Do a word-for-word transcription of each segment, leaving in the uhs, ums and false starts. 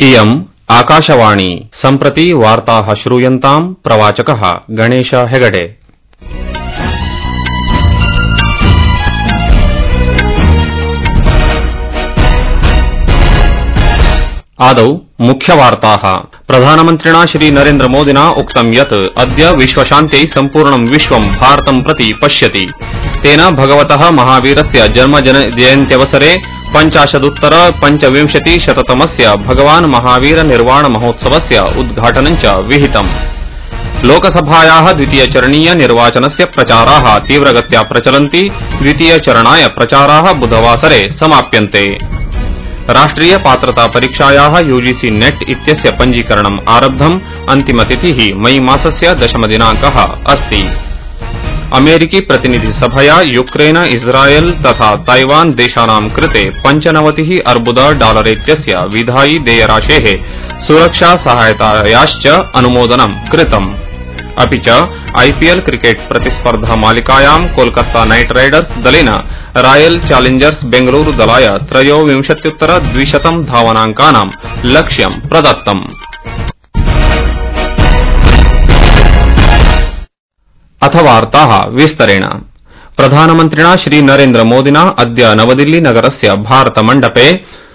इयम् आकाशवाणी सम्प्रति वार्ताः श्रूयन्ताम् प्रवाचकः गणेश हेगडे। आदौ मुख्यवार्ताः। प्रधानमन्त्रिणा श्री नरेन्द्र मोदिना उक्तं यत् अद्य विश्वशान्त्यै सम्पूर्णं विश्वं भारतं प्रति पश्यति। तेन भगवतः महावीरस्य जन्मजयन्त्यवसरे पंचाशदुत्तर पंचविंशति शततमस्य भगवान् महावीर निर्वाण महोत्सवस्य उद्घाटनं च विहितम्। लोकसभायाः द्वितीयचरणीय निर्वाचनस्य प्रचाराः तीव्रगत्या प्रचलन्ति। द्वितीयचरणाय प्रचाराः बुधवासरे समाप्यन्ते। राष्ट्रिय पात्रता परीक्षायाः यूजीसी नेट इत्यस्य पञ्जीकरणम् आरब्धम्। अन्तिमतिथिः मई मासस्य दशमदिनाङ्कः अस्ति। अमेरिकी प्रतिनिधिसभया यूक्रेन इस्राएल तथा ताइवान देशानां कृते पंचनवतिः अर्बुद डालरेत्यस्य विधायि देयराशेः सुरक्षा सहायतायाश्च अनुमोदनं कृतम्। अपि च आईपीएल क्रिकेट प्रतिस्पर्धा मालिकायां कोलकाता नाइट राइडर्स दलेन रॉयल चैलेंजर्स बेंगलुरू दलाय त्रयोविंशत्युत्तर द्विशतं धावनाङ्कानां लक्ष्यं प्रदत्तम्। अथ वार्ताः विस्तरेण। प्रधानमन्त्रिणा श्री नरेन्द्र मोदिना अद्य नवदिल्ली नगरस्य भारतमण्डपे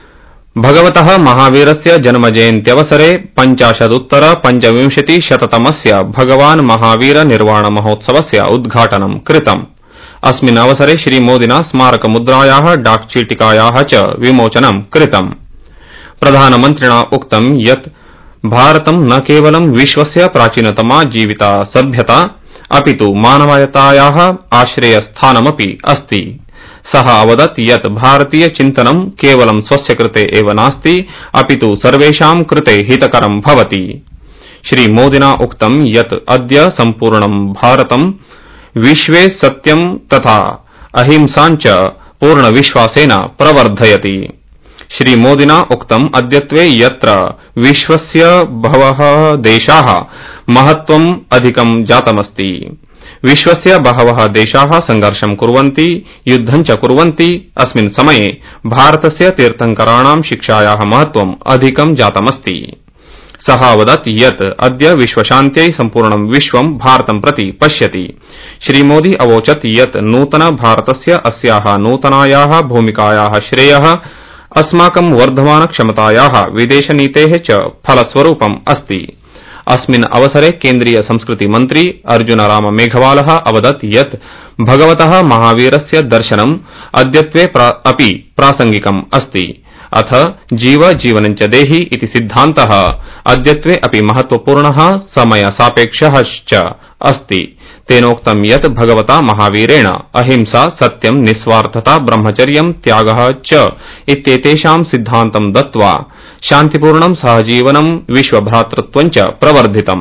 भगवतः महावीरस्य जन्मजयन्त्यवसरे पंचाशदुत्तर पंचविंशति शततमस्य भगवान् महावीर निर्वाण महोत्सवस्य उद्घाटनं कृतम्। अस्मिन् अवसरे श्री मोदिना स्मारकमुद्रायाः डाकचीटिकायाः च विमोचनं कृतम्। प्रधानमन्त्रिणा उक्तं यत् भारतं न केवलं विश्वस्य प्राचीनतमा जीविता सभ्यता अपितु मानवतायाः आश्रयस्थानमपि अस्ति। सः अवदत् यत् भारतीय चिन्तनं केवलं स्वस्य कृते एव नास्ति अपितु सर्वेषां कृते हितकरं भवति। श्री मोदिना उक्तं यत् अद्य सम्पूर्णं भारतं विश्वे सत्यं तथा अहिंसां च पूर्णविश्वासेन प्रवर्धयति। श्री मोदिना उक्तम् अद्यत्वे यत्र विश्वस्य बहवः देशाः महत्त्वम् अधिकं जातमस्ति। विश्वस्य बहवः देशाः संघर्षं कुर्वन्ति, युद्धं च कुर्वन्ति। अस्मिन् समये भारतस्य तीर्थंकराणां शिक्षायाः महत्त्वम् अधिकं जातमस्ति। सः अवदत् यत् अद्य विश्वशान्त्यै सम्पूर्णं विश्वं भारतं प्रति पश्यति। श्री मोदी अवोचत् यत् नूतन भारतस्य अस्याः नूतनायाः भूमिकायाः श्रेयः अस्माकं वर्धमान क्षमतायाः विदेशनीतेः च फलस्वरूपम् अस्ति। अस्मिन् अवसरे केन्द्रीय संस्कृति मन्त्री अर्जुन राम मेघवालः अवदत् यत् भगवतः महावीरस्य दर्शनम् अद्यत्वे अपि प्रासंगिकम् अस्ति। अथ जीव जीवनं च देहि इति सिद्धान्तः अद्यत्वे अपि महत्वपूर्णः समयसापेक्षः च अस्ति। तेनोक्तं यत् भगवता महावीरेण अहिंसा, सत्यं, निस्वार्थता, ब्रह्मचर्यं, त्यागः च इत्येतेषां सिद्धान्तं दत्त्वा शान्तिपूर्णं सहजीवनं विश्वभ्रातृत्वं च प्रवर्धितम्।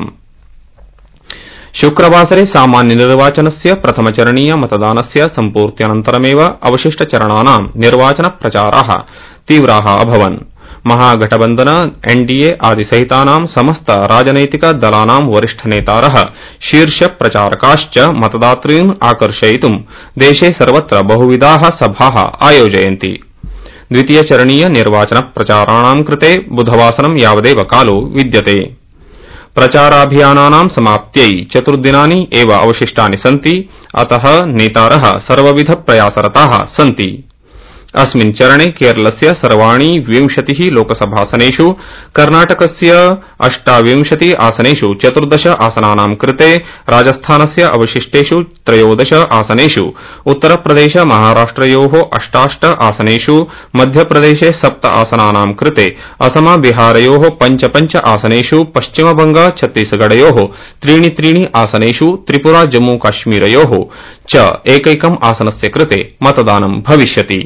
शुक्रवासरे सामान्य निर्वाचनस्य प्रथमचरणीय मतदानस्य सम्पूर्त्यनन्तरमेव अवशिष्टचरणानां निर्वाचन प्रचाराः तीव्राः अभवन्। महागठबन्धन एनडीए आदिसहितानां समस्त राजनैतिक दलानां वरिष्ठनेतारः शीर्ष प्रचारकाश्च मतदातॄन् आकर्षयितुं देशे सर्वत्र बहुविधाः सभाः आयोजयन्ति। द्वितीयचरणीय निर्वाचन प्रचाराणां कृते बुधवासरं यावदेव कालो विद्यते। प्रचाराभियानानां समाप्त्यै चतुर्दिनानि एव अवशिष्टानि सन्ति। अतः नेतारः सर्वविध प्रयासरताः सन्ति। अस्मिन् चरणे केरलस्य सर्वाणि विंशतिः लोकसभासनेषु, कर्णाटकस्य अष्टाविंशति आसनेषु चतुर्दश आसनानां कृते, राजस्थानस्य अवशिष्टेषु त्रयोदश आसनेषु, उत्तरप्रदेश महाराष्ट्रयोः अष्टाष्ट आसनेषु, मध्यप्रदेशे सप्त आसनानां कृते, असम बिहारयोः पञ्च पञ्च आसनेषु, पश्चिमबंग छत्तीसगढयोः त्रीणि त्रीणि आसनेषु, त्रिपुरा जम्मूकाश्मीरयोः च एकैकम् आसनस्य कृते मतदानं भविष्यति।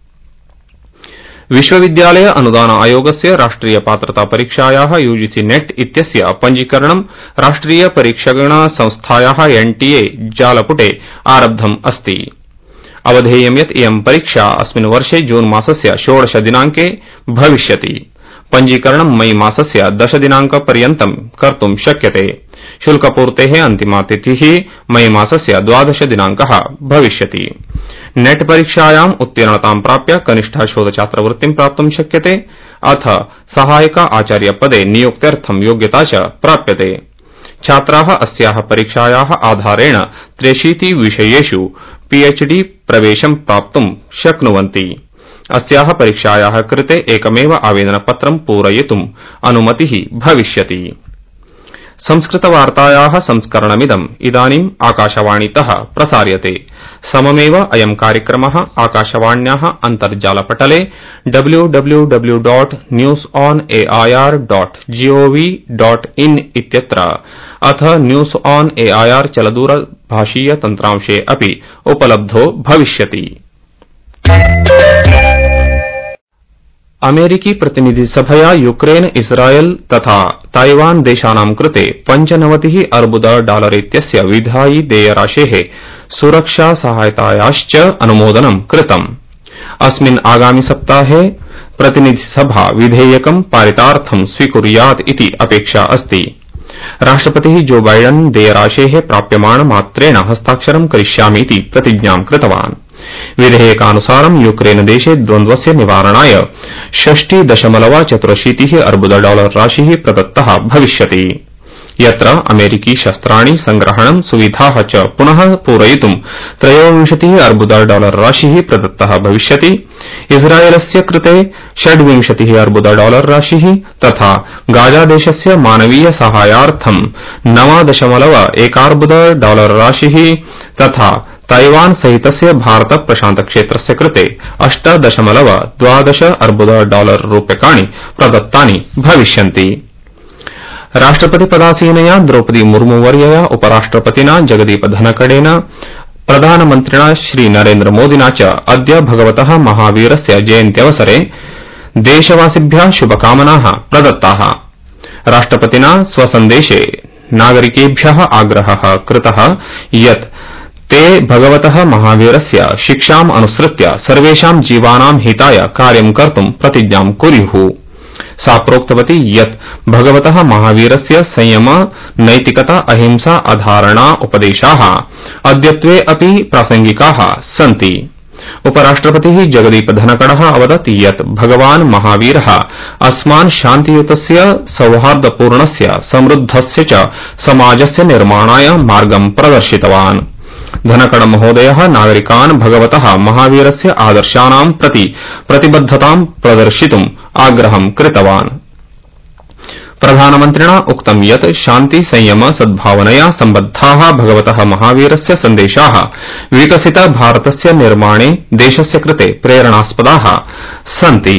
विश्वविद्यालय अनुदान आयोगस्य राष्ट्रिय पात्रता परीक्षायाः यूजीसी नेट इत्यस्य पञ्जीकरणं राष्ट्रिय परीक्षण संस्थायाः एनटीए जालपुटे आरब्धम् अस्ति। अवधेयं यत् इयं परीक्षा अस्मिन् वर्षे जून मासस्य षोडश दिनाङ्के भविष्यति। पञ्जीकरणं मई मासस्य दश दिनाङ्कपर्यन्तं कर्तुं शक्यते। शुल्कपूर्तेः अन्तिमा तिथिः मई मासस्य द्वादश दिनाङ्कः भविष्यति। नेट परीक्षायाम् उत्तीर्णतां प्राप्य कनिष्ठा शोधछात्रवृत्तिं प्राप्तुं शक्यते अथ सहायक आचार्य पदे नियुक्त्यर्थं योग्यता च प्राप्यते। छात्राः अस्याः परीक्षायाः आधारेण त्र्यशीति विषयेषु पीएचडी प्रवेशं प्राप्तुं शक्नुवन्ति। अस्याः परीक्षायाः कृते एकमेव आवेदनपत्रं पूरयितुम् अनुमतिः भविष्यति। संस्कृतवार्तायाः संस्करणमिदम् इदानीम् आकाशवाणीतः प्रसार्यते। सममेव अयं कार्यक्रमः आकाशवाण्याः अन्तर्जालपटले W W W dot news on A I R dot GOV dot in इत्यत्र अथ news on A I R चलदूरभाषीय तन्त्रांशे अपि उपलब्धो भविष्यति। अमेरिकी प्रतिनिधिसभया यूक्रेन इस्राएल तथा ताइवान देशानां कृते पञ्चनवतिः अर्बुद डालर इत्यस्य विधायि देयराशेः सुरक्षा सहायतायाश्च अनुमोदनं कृतम्। अस्मिन् आगामि सप्ताहे प्रतिनिधिसभा विधेयकं पारितार्थं स्वीकुर्यात् इति अपेक्षा अस्ति। राष्ट्रपतिः जो बाइडन देयराशेः प्राप्यमाण मात्रेण हस्ताक्षरं करिष्यामीति प्रतिज्ञां कृतवान्। विधेयकानुसारं यूक्रेन देशे द्वन्द्वस्य निवारणाय षष्टि दशमलव चतुरशीतिः अर्बुद डालर राशिः प्रदत्तः भविष्यति, यत्र अमेरिकी शस्त्राणि संग्रहणं सुविधाः च पुनः पूरयितुं त्रयोविंशतिः अर्बुद डालर राशिः प्रदत्तः भविष्यति। इस्राएलस्य कृते षड्विंशतिः अर्बुद डालर राशिः तथा गाजादेशस्य मानवीय साहाय्यार्थं नव दशमलव एकार्बुद डालर राशिः तथा ताइवान सहितस्य भारत प्रशांत क्षेत्रस्य कृते अष्ट दशमलव द्वादश अर्बुद डालर रूप्यकाणि प्रदत्तानि भविष्यन्ति। राष्ट्रपति पदासीनया द्रौपदी मुर्मुवर्यया उपराष्ट्रपतिना जगदीप धनकडेन प्रधानमन्त्रिणा श्री नरेन्द्र मोदिना च अद्य भगवतः महावीरस्य जयन्त्यवसरे देशवासिभ्यः शुभकामनाः प्रदत्ताः। राष्ट्रपतिना स्वसन्देशे नागरिकेभ्यः आग्रहः कृतः यत् ते भगवतः महावीरस्य शिक्षाम् अनुसृत्य सर्वेषां जीवानां हिताय कार्यं कर्तुं प्रतिज्ञां कुर्युः। सा प्रोक्तवती यत् भगवतः महावीरस्य संयम, नैतिकता, अहिंसा, अधारणा उपदेशाः अद्यत्वे अपि प्रासंगिकाः सन्ति। उपराष्ट्रपतिः जगदीप धनकड़ः अवदत् यत् भगवान् महावीरः अस्मान् शान्तियुतस्य, सौहार्दपूर्णस्य, समृद्धस्य च समाजस्य निर्माणाय मार्गं प्रदर्शितवान्। धनकड़ महोदयः नागरिकान् भगवतः महावीरस्य आदर्शानां प्रति प्रतिबद्धतां प्रदर्शितुम् आग्रहं कृतवान्। प्रधानमन्त्रिणा उक्तं यत् शान्ति, संयम, सद्भावनया सम्बद्धाः भगवतः महावीरस्य सन्देशाः विकसित भारतस्य निर्माणे देशस्य कृते प्रेरणास्पदाः सन्ति।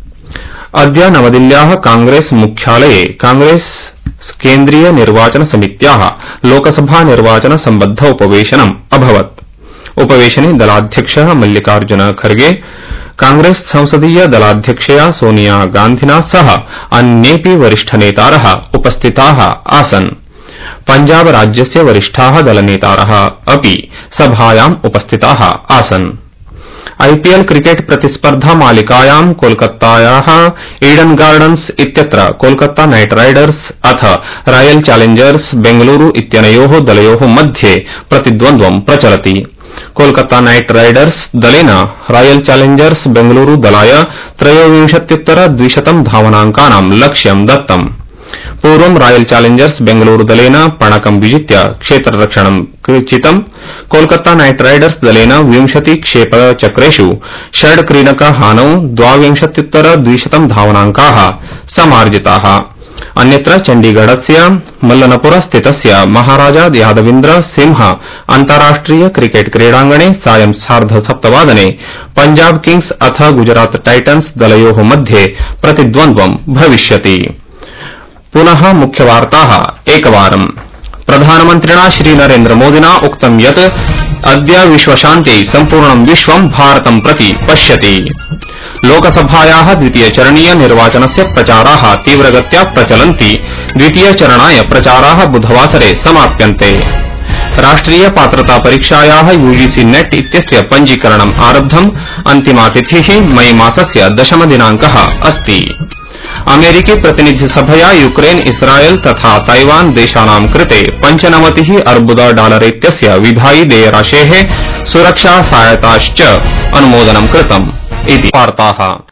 अद्य नवदिल्ल्याः कांग्रेस मुख्यालये कांग्रेस केन्द्रीय निर्वाचन समित्याः लोकसभा निर्वाचन सम्बद्ध उपवेशनम् अभवत्। उपवेशने दलाध्यक्षः मल्लिकार्जुन खर्गे, कांग्रेस संसदीय दलाध्यक्षया सोनिया गान्धिना सह अन्येऽपि वरिष्ठनेतारः उपस्थिताः आसन्। पंजाब राज्यस्य वरिष्ठाः दलनेतारः अपि सभायाम् उपस्थिताः आसन्। आईपीएल क्रिकेट प्रतिस्पर्धा मालिकायां कोलकातायाः ईडन गार्डन्स इत्यत्र कोलकाता नाइट राइडर्स अथ रॉयल चैलेंजर्स बेंगलुरु इत्यनयोः दलयोः मध्ये प्रतिद्वन्द्वं प्रचलति। कोलकाता नाइट राइडर्स दलेन रॉयल चैलेंजर्स बेंगलुरु दलाय त्रयोविंशत्युत्तर द्विशतं धावनाङ्कानां लक्ष्यं दत्तम्। पूर्वं रॉयल चैलेंजर्स बेंगलुरु दलेन पणकं विजित्य क्षेत्ररक्षणं कृचितम्। कोलकाता नाइट राइडर्स दलेन विंशति क्षेपचक्रेषु षड् क्रीडकहानौ द्वाविंशत्युत्तर द्विशतं धावनाङ्काः समार्जिताः। अन्यत्र चण्डीगढस्य मल्लनपुर स्थितस्य महाराजा यादविन्द्र सिंह अन्ताराष्ट्रिय क्रिकेट क्रीडाङ्गणे सायं सार्धसप्तवादने पंजाब किंग्स अथ गुजरात टाइटन्स दलयोः मध्ये प्रतिद्वन्द्वं भविष्यति। पुनः मुख्यवार्ताः एकवारम्। प्रधानमन्त्रिणा श्री नरेन्द्र मोदिना उक्तं यत् अद्य विश्वशान्त्यै सम्पूर्णं विश्वं भारतं प्रति पश्यति। लोकसभायाः द्वितीयचरणीय निर्वाचनस्य प्रचाराः तीव्रगत्या प्रचलन्ति। द्वितीयचरणाय प्रचाराः बुधवासरे समाप्यन्ते। राष्ट्रिय पात्रता परीक्षायाः यूजीसी नेट इत्यस्य पञ्जीकरणम् आरब्धम्। अन्तिमा तिथिः मई मासस्य दशम दिनाङ्कः अस्ति। अमेरिकी प्रतिनिधिसभया यूक्रेन इस्राएल तथा ताइवान देशानां कृते पञ्चनवतिः अर्बुद डालर इत्यस्य विधायि देयराशेः सुरक्षा सहायताश्च अनुमोदनं कृतम् इति वार्ताः।